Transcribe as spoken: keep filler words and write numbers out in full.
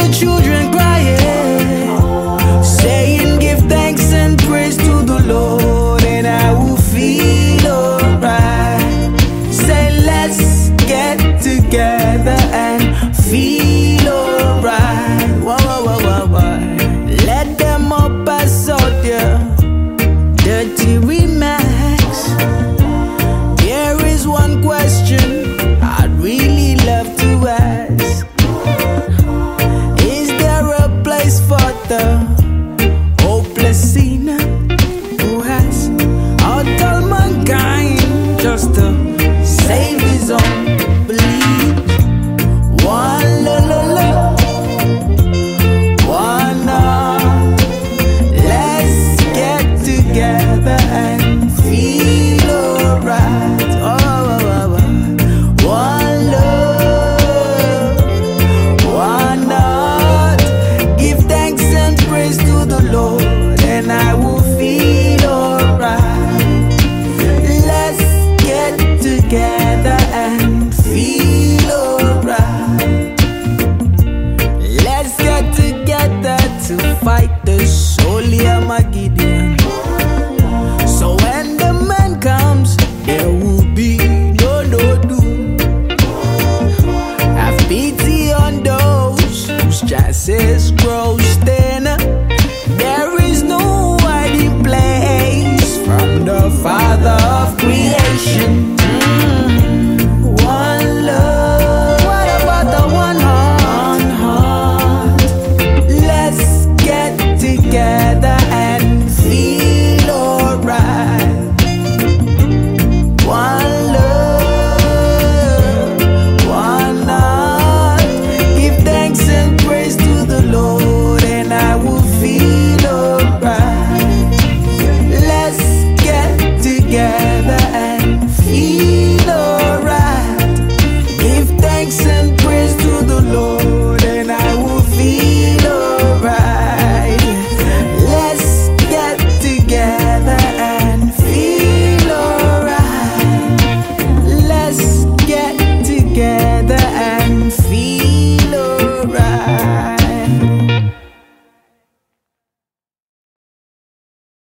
the children crying, saying give thanks and praise to the Lord, and I will feel alright. Say let's get together and feel alright. Whoa, whoa, whoa, whoa, whoa. Let them up pass out there, dirty remarks. There is one question I'd really love to ask. Is there a place for the hopeless sinner who has all mankind just to save his own belief? One la la la, one heart. Let's get together and feel alright. Oh, oh, oh, oh. One love, one heart. Give thanks and praise to the Lord, and I will feel alright. Let's get together and feel alright. Let's get together to fight the Holy Armageddon. So when the man comes, there will be no no doom. Have pity on those whose chances